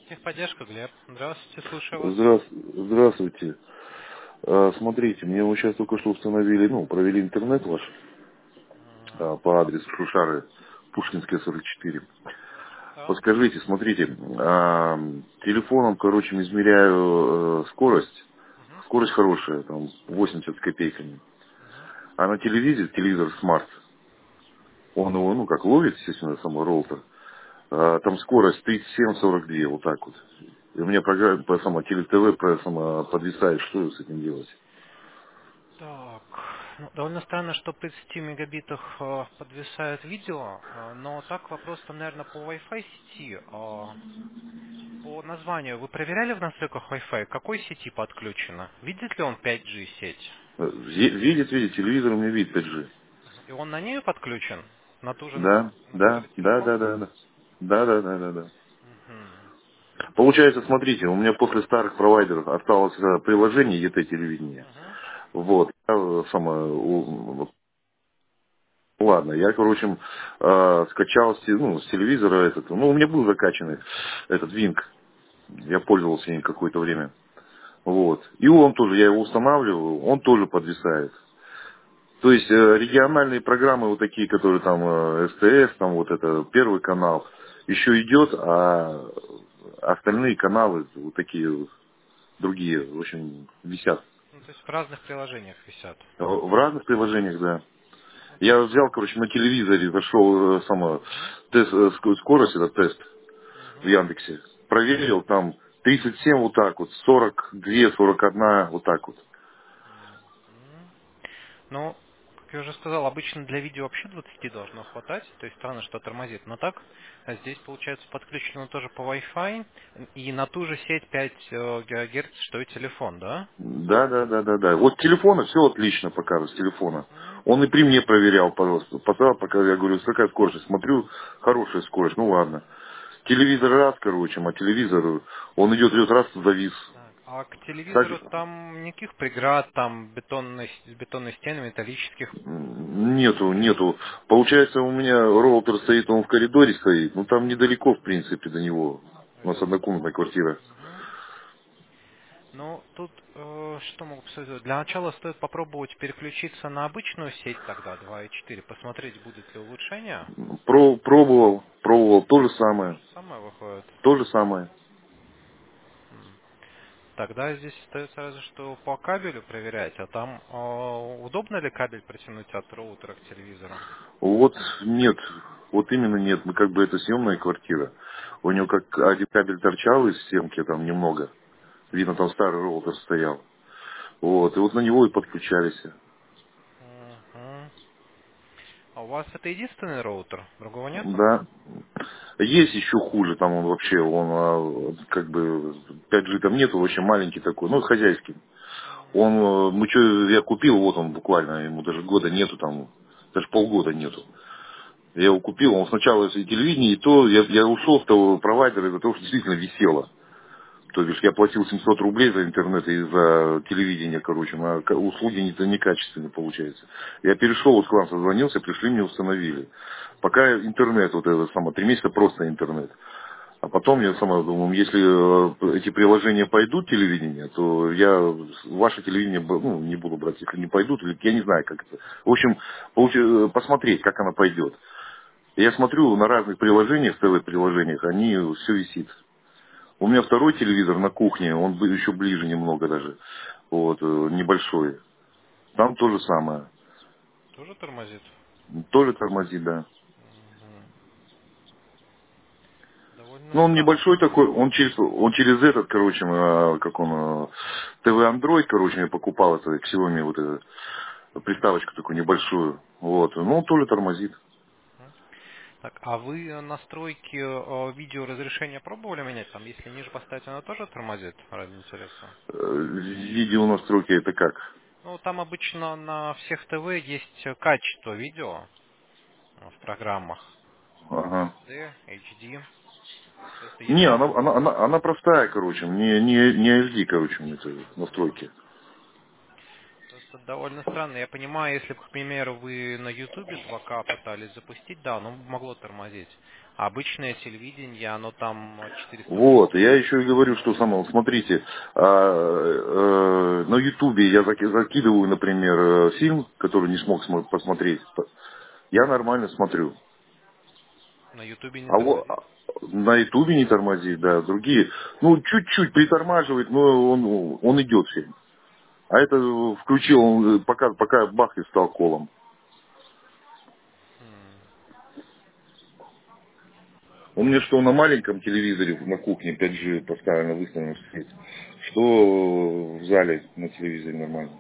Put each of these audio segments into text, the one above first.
Техподдержка, Глеб. Здравствуйте, слушаю вас. Здравствуйте. Смотрите, мне вот сейчас только что установили, провели интернет ваш по адресу Шушары, Пушкинская, 44. Так. Подскажите, смотрите, телефоном, измеряю скорость. Мгм, Скорость хорошая, там 80 с копейками. мгм. А на телевизор смарт, он его, как ловит, естественно, самый роутер. Там скорость 37-42, вот так вот. И у меня программа по ТВ подвисает, что с этим делать? Так, ну, довольно странно, что при 30 мегабитах подвисает видео, но так вопрос там, наверное, по Wi-Fi сети. По названию вы проверяли в настройках Wi-Fi, к какой сети подключено? Видит ли он 5G сеть? Видит, телевизор у меня видит 5G. И он на нее подключен? На ту же, Да, на тот же телефон? да. Да. Мгм. Получается, смотрите, у меня после старых провайдеров осталось приложение ЕТ-телевидения. Мгм. Вот. Ладно, я, скачал с телевизора этот. У меня был закачанный этот Винк. Я пользовался им какое-то время. Вот. И он тоже, я его устанавливаю, он тоже подвисает. То есть региональные программы вот такие, которые там СТС, там вот это первый канал, еще идет, а остальные каналы вот такие вот, другие, в общем, висят. Ну, то есть в разных приложениях висят. В разных приложениях, да. Ну, то Я есть... взял, на телевизоре, зашел Мгм, тест, скорость, этот тест в мгм. Яндексе, проверил, там 37 вот так вот, 42, 41 вот так вот. Мгм. Ну, как я уже сказал, обычно для видео вообще 20 должно хватать, то есть странно, что тормозит. Но так, здесь, получается, подключено тоже по Wi-Fi и на ту же сеть 5 ГГц, что и телефон, да? Да. Вот с телефона все отлично показывает, с телефона. Мгм. Он и при мне проверял, пожалуйста. Поставил, пока я говорю, какая скорость? Смотрю, хорошая скорость, ну ладно. Телевизор раз, а телевизор, он идет раз, завис. Так, а к Так, телевизору там никаких преград, там бетонной стены, металлических? нету. Получается, у меня роутер стоит, он в коридоре стоит, ну там недалеко, в принципе, до него. У нас Ясно. однокомнатная квартира. Мгм. Ну, тут что могу посоветовать? Для начала стоит попробовать переключиться на обычную сеть тогда, 2.4, посмотреть, будет ли улучшение. Пробовал, то же То самое. же самое выходит. То же самое. М. Тогда здесь остается разве что по кабелю проверять, а там удобно ли кабель протянуть от роутера к телевизору? Вот нет, вот именно нет. Мы это съемная квартира. У него как один кабель торчал из стенки там немного. Видно, там старый роутер стоял. Вот, и вот на него и подключались. Мгм. А у вас это единственный роутер? Другого нету? Да. Есть еще хуже, там он вообще, он 5G там нету, очень маленький такой, хозяйский. Он, Мгм. я купил, вот он буквально, ему даже года нету там, даже полгода нету. Я его купил, он сначала и телевидение, и то, я ушел с того провайдера из-за того, что действительно висело. То бишь я платил 700 рублей за интернет и за телевидение, но услуги некачественные получаются. Я перешел, вот к вам созвонился, пришли, мне установили. Пока интернет, 3 месяца просто интернет. А потом я думаю, если эти приложения пойдут, телевидение, то я ваше телевидение не буду брать. Если не пойдут, или я не знаю, как это. В общем, посмотреть, как она пойдет. Я смотрю на разных приложениях, ТВ-приложениях, они все висит. У меня второй телевизор на кухне, он еще ближе немного даже, вот, небольшой. Там то же самое. Тоже тормозит? Тоже тормозит, да. Мгм. Довольно Ну, он странно. небольшой такой, он через этот, ТВ Android, я покупал это, Xiaomi, вот эту приставочку такую небольшую, вот, ну, он тоже тормозит. Мгм. Так, а вы настройки видеоразрешения пробовали менять? Там, если ниже поставить, она тоже тормозит, ради интереса? Видео настройки это как? Ну, там обычно на всех ТВ есть качество видео в программах. Ага. SD, HD. Просто Не, если... она простая, не HD, мне это настройки. Просто довольно странно. Я понимаю, если бы, к примеру, вы на YouTube 2К пытались запустить, да, оно бы могло тормозить. Обычное телевидение, оно там Вот, 480. я еще и говорю, что самое, смотрите, на Ютубе я закидываю, например, фильм, который не смог посмотреть, я нормально смотрю. На Ютубе не А тормозит? на Ютубе не тормозит, да, другие, ну, чуть-чуть притормаживает, но он идет фильм. А это включил, он, пока бах и стал колом. Хм. У меня что на маленьком телевизоре на кухне 5G поставлено выставлено свет, что в зале на телевизоре нормально.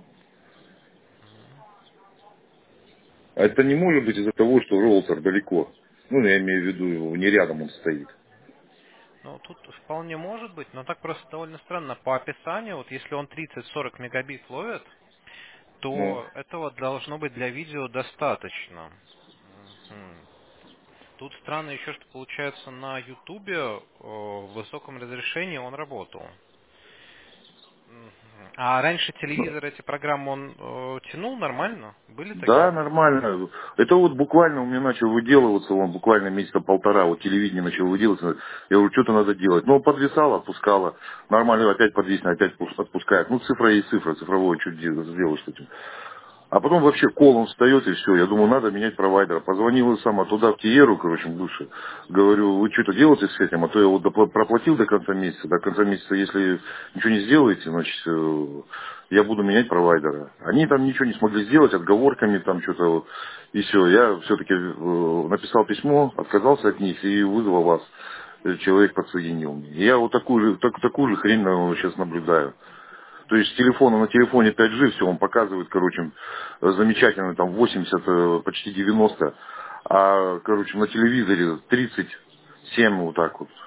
А это не может быть из-за того, что роутер далеко. Ну, я имею в виду, его не рядом он стоит. Ну, тут вполне может быть, но так просто довольно странно. По описанию, вот если он 30-40 мегабит ловит, Ну, то этого должно быть для видео достаточно. Мгм. Тут странно еще, что получается на Ютубе в высоком разрешении он работал. Мгм. А раньше телевизор эти программы он тянул нормально? Были такие да, проблемы? нормально. Это вот буквально у меня начал выделываться, он буквально месяца полтора, вот телевидение начало выделываться. Я говорю, что-то надо делать. Ну, подвисало, отпускало. Нормально, опять подвиснет, опять отпускает. Ну, цифра есть цифра, цифровое, что сделаешь с этим. А потом вообще кол он встает и все. Я думаю, надо менять провайдера. Позвонил сам туда в Тиеру, короче, бывший. Говорю, вы что-то делаете с этим? А то я вот проплатил до конца месяца. До конца месяца, если ничего не сделаете, значит, я буду менять провайдера. Они там ничего не смогли сделать, отговорками там что-то. Вот. И все. Я все-таки написал письмо, отказался от них и вызвал вас. Человек подсоединил мне. Я вот такую же хрень сейчас наблюдаю. То есть с телефона на телефоне 5G, все, он показывает, короче, замечательно, там 80, почти 90, а, короче, на телевизоре 37, вот так вот.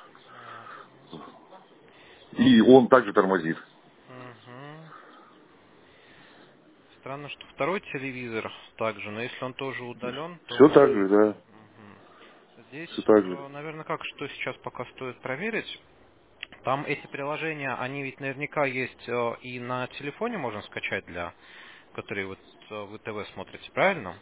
Ну, И он также тормозит. мгм. Странно, что второй телевизор также, но если он тоже удален, Все то... так же, да, Мгм. все Здесь, так же. наверное, как, что сейчас пока стоит проверить. Там эти приложения, они ведь наверняка есть и на телефоне можно скачать, для которые вот вы ТВ смотрите, правильно?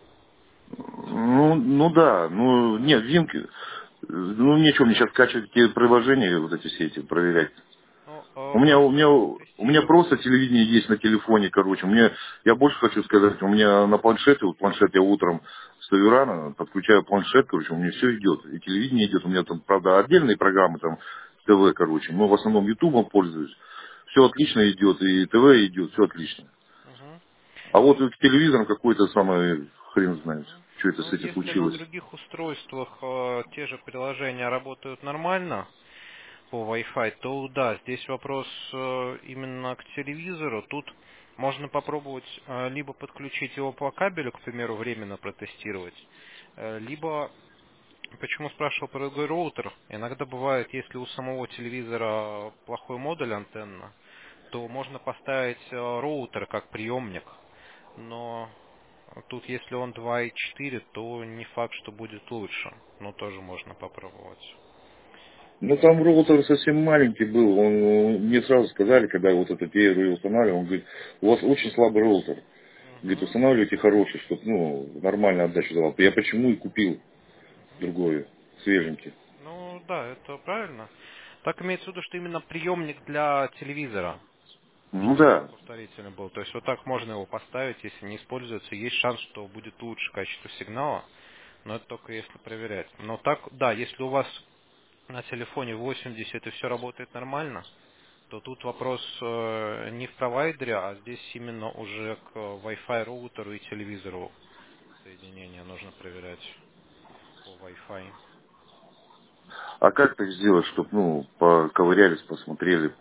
Ну да, ну нет, Винк, ну нечего мне сейчас скачивать эти приложения, вот эти все эти, проверять. Ну, У меня, у меня, можно у меня протестировать. просто телевидение есть на телефоне, короче. Я больше хочу сказать, у меня на планшете, вот планшет я утром встаю рано, подключаю планшет, короче, у меня все идет. И телевидение идет, у меня там, правда, отдельные программы, там, ТВ, короче, но в основном Ютубом пользуюсь. Все отлично идет, и ТВ идет, все отлично. Мгм. А вот Ну, с телевизором какой-то самый хрен знает, мгм. что это Ну с вот этим если на случилось. других устройствах те же приложения работают нормально по Wi-Fi, то да, здесь вопрос именно к телевизору. Тут можно попробовать либо подключить его по кабелю, к примеру, временно протестировать, либо почему спрашивал про другой роутер? Иногда бывает, если у самого телевизора плохой модуль антенна, то можно поставить роутер как приемник. Но тут, если он 2.4, то не факт, что будет лучше. Но тоже можно попробовать. Ну там роутер совсем маленький был, мне сразу сказали, когда вот этот первый устанавливал, он говорит, у вас очень слабый роутер. Говорит, Мгм. устанавливайте хороший, чтобы нормально отдачу давал. Я почему и купил другой, свеженький. Ну да, это правильно. Так имеется в виду, что именно приемник для телевизора, Ну чтобы он да. повторительный был. То есть вот так можно его поставить, если не используется. Есть шанс, что будет лучше качество сигнала, но это только если проверять. Но так, да, если у вас на телефоне 80 и все работает нормально, то тут вопрос не в провайдере, а здесь именно уже к Wi-Fi роутеру и телевизору соединение нужно проверять по Wi-Fi. А как так сделать, чтобы, поковырялись, посмотрели?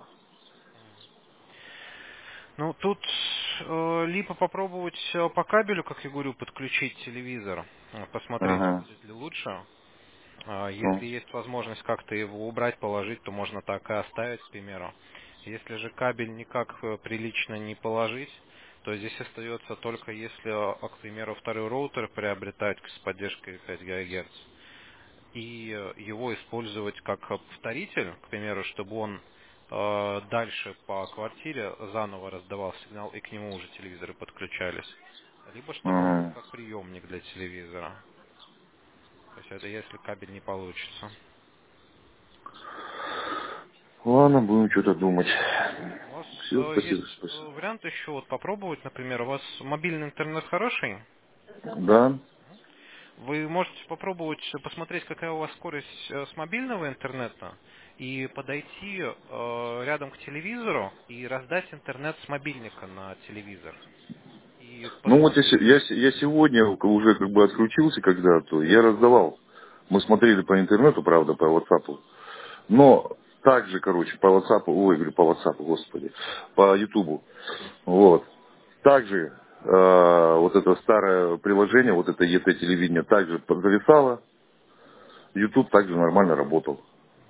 Ну, тут либо попробовать по кабелю, как я говорю, подключить телевизор, посмотреть, Ага. будет ли лучше. Ну, Если есть возможность как-то его убрать, положить, то можно так и оставить, к примеру. Если же кабель никак прилично не положить, то здесь остается только если, к примеру, второй роутер приобретать с поддержкой 5 ГГц и его использовать как повторитель, к примеру, чтобы он дальше по квартире заново раздавал сигнал и к нему уже телевизоры подключались. Либо чтобы он был ага. как приемник для телевизора. То есть это если кабель не получится. Ладно, будем что-то думать. У вас Все, спасибо, есть спасибо. вариант еще вот попробовать, например, у вас мобильный интернет хороший? Да. Вы можете попробовать посмотреть, какая у вас скорость с мобильного интернета, и подойти рядом к телевизору и раздать интернет с мобильника на телевизор. И Ну вот посмотреть. я сегодня уже как бы отключился когда-то, я раздавал. Мы смотрели по интернету, правда, по WhatsApp. Но также, короче, по WhatsApp, ой, говорю, по WhatsApp, господи, по YouTube. Вот. Также вот это старое приложение, вот это ЕТ телевидение также зависало. YouTube также нормально работал.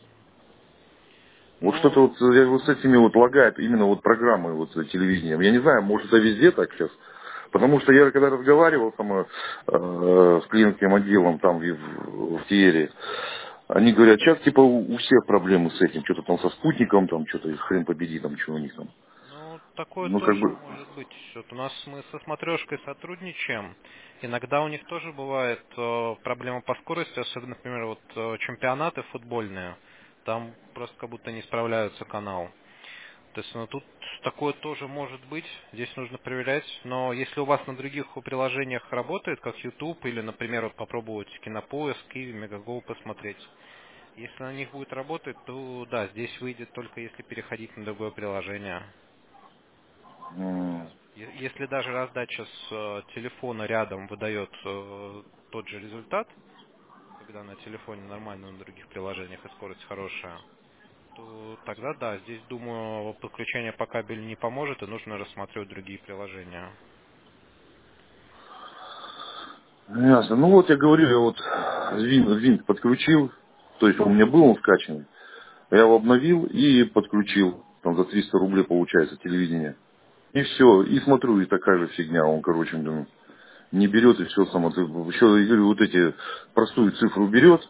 Вот что-то Ну, вот, я вот с этими вот лагает именно вот программы вот телевидением. Я не знаю, может это везде так сейчас. Потому что я когда разговаривал там, с клиентским отделом там в Тиере, они говорят, сейчас типа у всех проблемы с этим, что-то там со спутником, там что-то хрен победи, там что у них там. ну, такое Ну как тоже бы, может быть. Вот у нас мы со смотрешкой сотрудничаем. Иногда у них тоже бывает проблема по скорости, особенно, например, вот чемпионаты футбольные. Там просто как будто не справляются канал. То есть, ну, тут такое тоже может быть, здесь нужно проверять, но если у вас на других приложениях работает, как YouTube, или, например, вот попробовать Кинопоиск и Мегаго посмотреть, если на них будет работать, то да, здесь выйдет только если переходить на другое приложение. Если даже раздача с телефона рядом выдает тот же результат, когда на телефоне нормально, на других приложениях и скорость хорошая, то тогда да, здесь, думаю, подключение по кабелю не поможет, и нужно рассматривать другие приложения. ясно. Ну вот я говорю, я вот винт подключил, то есть у меня был он скачанный. Я его обновил и подключил. Там за 300 рублей получается телевидение. И все, и смотрю, и такая же фигня, он, короче, блин, не берет, и все само. Еще, я говорю, вот эти простую цифру берет,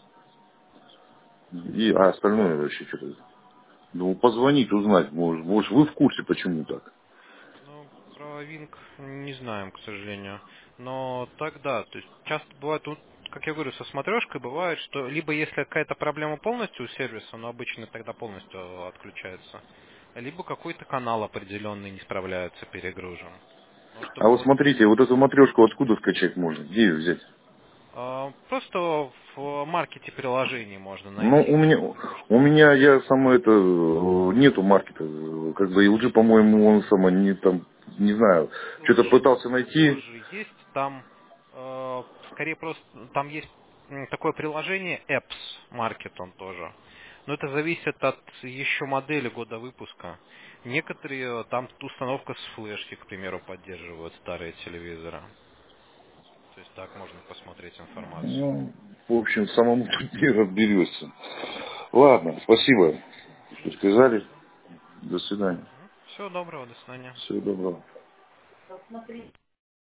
а остальное вообще что-то. Ну, позвонить, узнать, может, вы в курсе, почему так. Ну, про Wing не знаем, к сожалению. Но тогда, то есть часто бывает, вот, как я говорю, со смотрешкой бывает, что либо если какая-то проблема полностью у сервиса, но обычно тогда полностью отключается, либо какой-то канал определенный не справляется, перегружен. Но А чтобы вот вот смотрите, вот эту матрешку откуда скачать можно? Где ее взять? просто в маркете приложений можно Ну, найти у матрешку. меня, я сама это, нету маркета, как бы, LG, по-моему, он сама не там, не знаю, что-то пытался найти. Тоже есть. Там скорее просто там есть такое приложение Apps Market он тоже. Но это зависит от еще модели года выпуска. Некоторые там установка с флешки, к примеру, поддерживают старые телевизоры. То есть так можно посмотреть информацию. Ну, в общем, самому тут не разберешься. Ладно, спасибо, что сказали. До свидания. Всего доброго, до свидания. Всего доброго.